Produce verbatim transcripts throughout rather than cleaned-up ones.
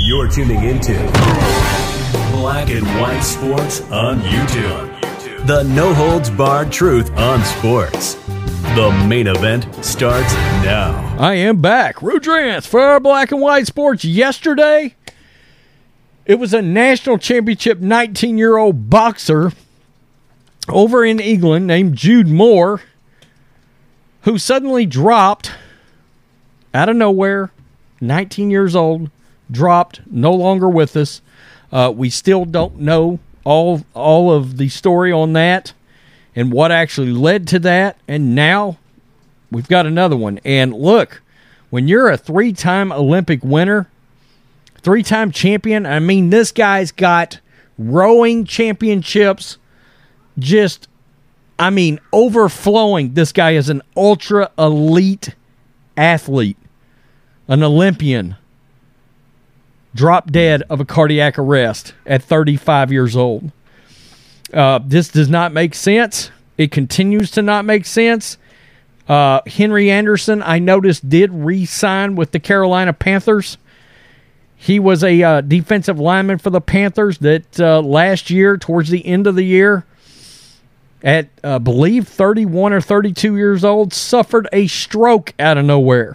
You're tuning into Black and White Sports on YouTube. The no-holds-barred truth on sports. The main event starts now. I am back. Rudrance for Black and White Sports. Yesterday, it was a national championship nineteen-year-old boxer over in England named Jude Moore who suddenly dropped out of nowhere, nineteen years old, dropped, no longer with us. Uh, we still don't know all all of the story on that and what actually led to that. And now we've got another one. And look, when you're a three-time Olympic winner, three-time champion, I mean, this guy's got rowing championships just, I mean, overflowing. This guy is an ultra-elite athlete, an Olympian, dropped dead of a cardiac arrest at thirty-five years old. Uh, this does not make sense. It continues to not make sense. Uh, Henry Anderson, I noticed, did re-sign with the Carolina Panthers. He was a uh, defensive lineman for the Panthers that uh, last year, towards the end of the year, at, I uh, believe, thirty-one or thirty-two years old, suffered a stroke out of nowhere.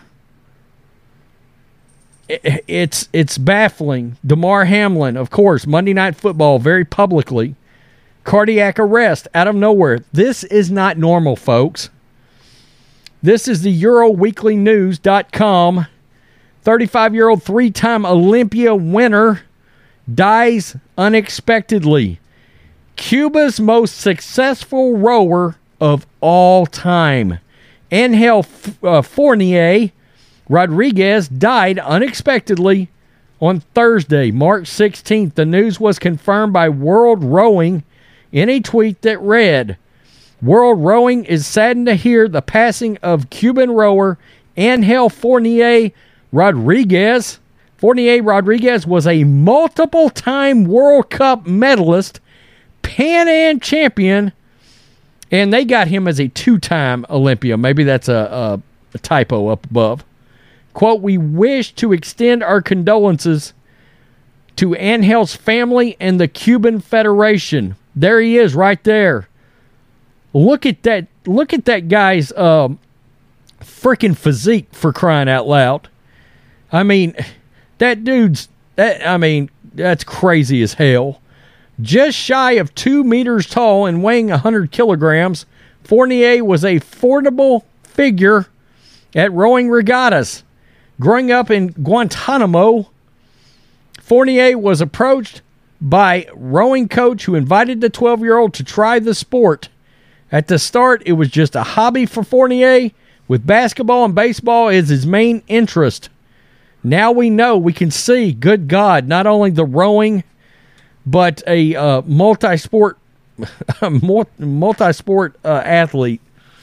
It, it's it's baffling. Damar Hamlin, of course, Monday Night Football, very publicly. Cardiac arrest out of nowhere. This is not normal, folks. This is the Euro Weekly News dot com. thirty-five-year-old three-time Olympia winner dies unexpectedly. Cuba's most successful rower of all time, Angel uh, Fournier Rodriguez, died unexpectedly on Thursday, March sixteenth. The news was confirmed by World Rowing in a tweet that read, "World Rowing is saddened to hear the passing of Cuban rower Angel Fournier Rodriguez. Fournier Rodriguez was a multiple-time World Cup medalist, Pan Am champion, and they got him as a two-time Olympia." Maybe that's a, a, a typo up above. Quote, "We wish to extend our condolences to Angel's family and the Cuban Federation." There he is right there. Look at that. Look at that guy's um, freaking physique, for crying out loud. I mean, that dude's, that, I mean, that's crazy as hell. Just shy of two meters tall and weighing one hundred kilograms, Fournier was a formidable figure at rowing regattas. Growing up in Guantanamo, Fournier was approached by rowing coach who invited the twelve-year-old to try the sport. At the start, it was just a hobby for Fournier, with basketball and baseball as his main interest. Now we know, we can see, good God, not only the rowing, but a uh, multi-sport, multi-sport uh, athlete.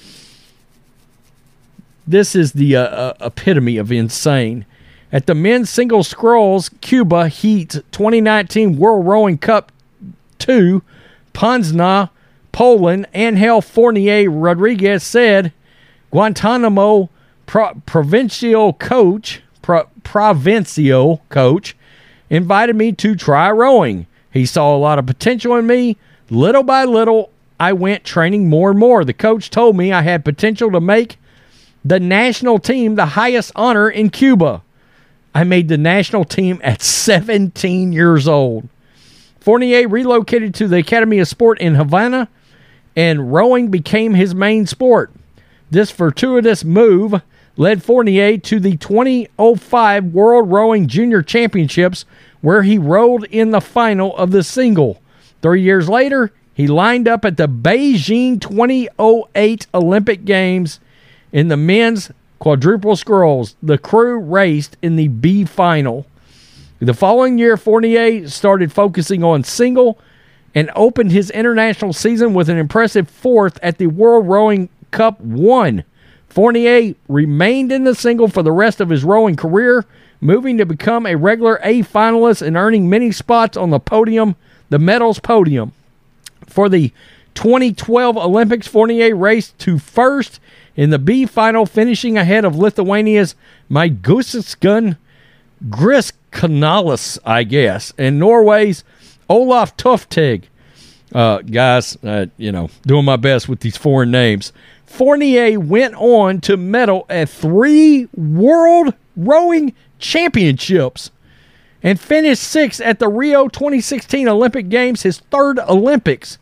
This is the uh, uh, epitome of insane. At the men's single sculls Cuba Heat twenty nineteen World Rowing Cup two, Poznan, Poland, Angel Fournier Rodriguez said, "Guantanamo Pro- provincial coach, Pro- provincial coach invited me to try rowing. He saw a lot of potential in me. Little by little, I went training more and more. The coach told me I had potential to make the national team, the highest honor in Cuba. I made the national team at seventeen years old." Fournier relocated to the Academy of Sport in Havana, and rowing became his main sport. This fortuitous move led Fournier to the twenty oh five World Rowing Junior Championships, where he rowed in the final of the single. Three years later, he lined up at the Beijing twenty oh eight Olympic Games in the men's quadruple sculls. The crew raced in the B final. The following year, Fournier started focusing on single and opened his international season with an impressive fourth at the World Rowing Cup one. Fournier remained in the single for the rest of his rowing career, moving to become a regular A finalist and earning many spots on the podium, the medals podium. For the twenty twelve Olympics, Fournier raced to first in the B final, finishing ahead of Lithuania's Maiguskas Gris Canales, I guess, and Norway's Olaf Tuftig. Uh, guys, uh, you know, doing my best with these foreign names. Fournier went on to medal at three World Rowing Championships and finished sixth at the Rio twenty sixteen Olympic Games, his third Olympics.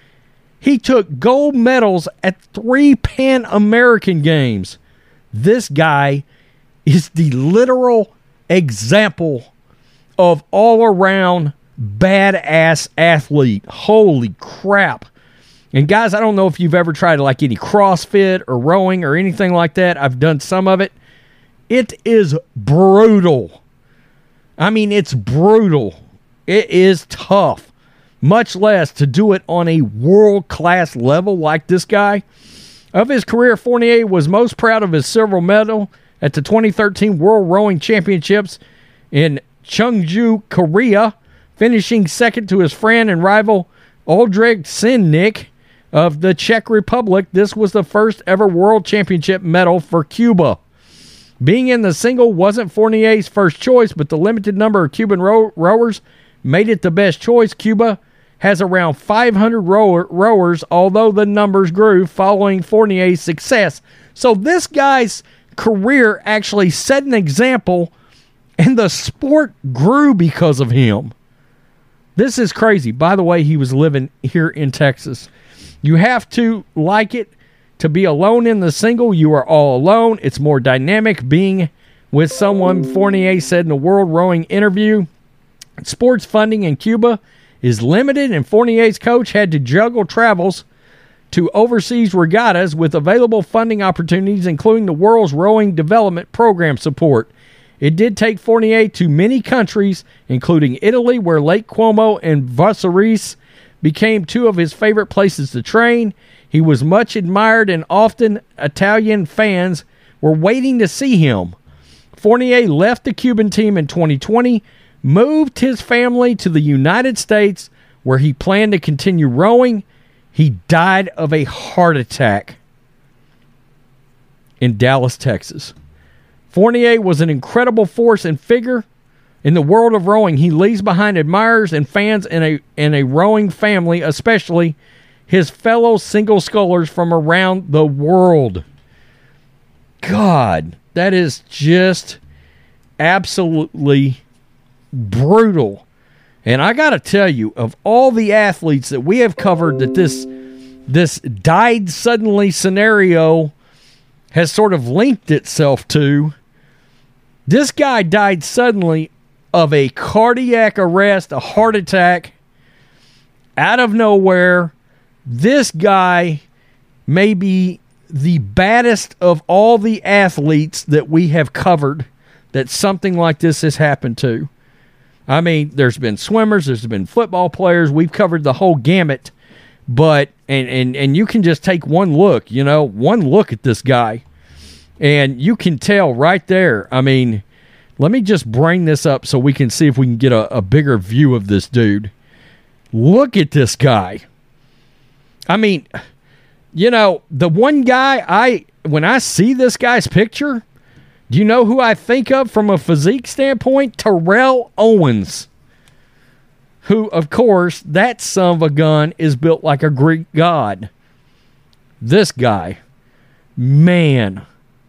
He took gold medals at three Pan American Games. This guy is the literal example of all-around badass athlete. Holy crap. And guys, I don't know if you've ever tried like any CrossFit or rowing or anything like that. I've done some of it. It is brutal. I mean, it's brutal. It is tough. Much less to do it on a world-class level like this guy. Of his career, Fournier was most proud of his silver medal at the twenty thirteen World Rowing Championships in Cheongju, Korea, finishing second to his friend and rival Oldřich Sinník of the Czech Republic. This was the first ever World Championship medal for Cuba. Being in the single wasn't Fournier's first choice, but the limited number of Cuban row- rowers made it the best choice. Cuba has around five hundred rower- rowers, although the numbers grew following Fournier's success. So this guy's career actually set an example, and the sport grew because of him. This is crazy. By the way, he was living here in Texas. You have to like it to be alone in the single. You are all alone. It's more dynamic being with someone, Fournier said in a World Rowing interview. Sports funding in Cuba is limited, and Fournier's coach had to juggle travels to overseas regattas with available funding opportunities, including the World's Rowing Development Program support. It did take Fournier to many countries, including Italy, where Lake Como and Vasseris became two of his favorite places to train. He was much admired, and often Italian fans were waiting to see him. Fournier left the Cuban team in twenty twenty, moved his family to the United States, where he planned to continue rowing. He died of a heart attack in Dallas, Texas. Fournier was an incredible force and figure in the world of rowing. He leaves behind admirers and fans in a in a rowing family, especially his fellow single scullers from around the world. God, that is just absolutely brutal. And I got to tell you, of all the athletes that we have covered that this this died suddenly scenario has sort of linked itself to, this guy died suddenly of a cardiac arrest, a heart attack, out of nowhere. This guy may be the baddest of all the athletes that we have covered that something like this has happened to. I mean, there's been swimmers, there's been football players. We've covered the whole gamut. But, and, and, and you can just take one look, you know, one look at this guy, and you can tell right there. I mean, let me just bring this up so we can see if we can get a, a bigger view of this dude. Look at this guy. I mean, you know, the one guy I, when I see this guy's picture, do you know who I think of from a physique standpoint? Terrell Owens, who, of course, that son of a gun is built like a Greek god. This guy, man,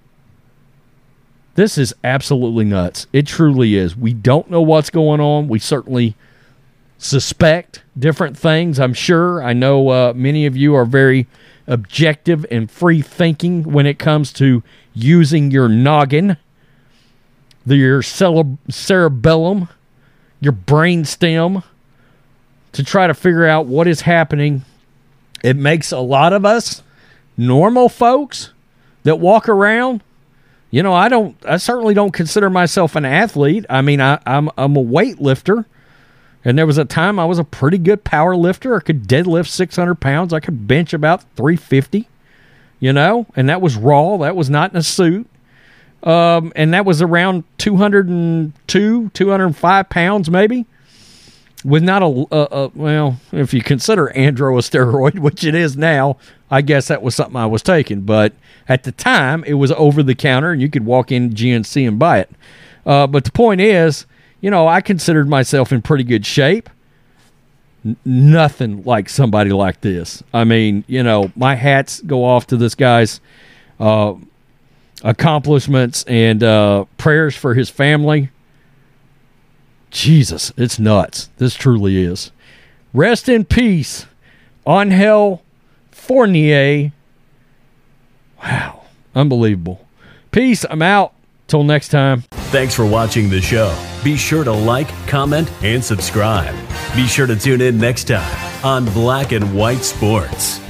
this is absolutely nuts. It truly is. We don't know what's going on. We certainly suspect different things, I'm sure. I know uh, many of you are very objective and free thinking when it comes to using your noggin, the, your cere- cerebellum, your brain stem to try to figure out what is happening. It makes a lot of us normal folks that walk around. You know, I don't. I certainly don't consider myself an athlete. I mean, I, I'm I'm a weightlifter, and there was a time I was a pretty good power lifter. I could deadlift six hundred pounds. I could bench about three fifty. You know, and that was raw. That was not in a suit. Um, and that was around two hundred two, two hundred five pounds maybe. With not a, a, a, well, if you consider andro a steroid, which it is now, I guess that was something I was taking. But at the time, it was over the counter, and you could walk in G N C and buy it. Uh, but the point is, you know, I considered myself in pretty good shape. N- nothing like somebody like this. I mean, you know, my hats go off to this guy's uh, accomplishments and uh, prayers for his family. Jesus, it's nuts. This truly is. Rest in peace, Angel Fournier. Wow, unbelievable. Peace, I'm out. Till next time. Thanks for watching the show. Be sure to like, comment, and subscribe. Be sure to tune in next time on Black and White Sports.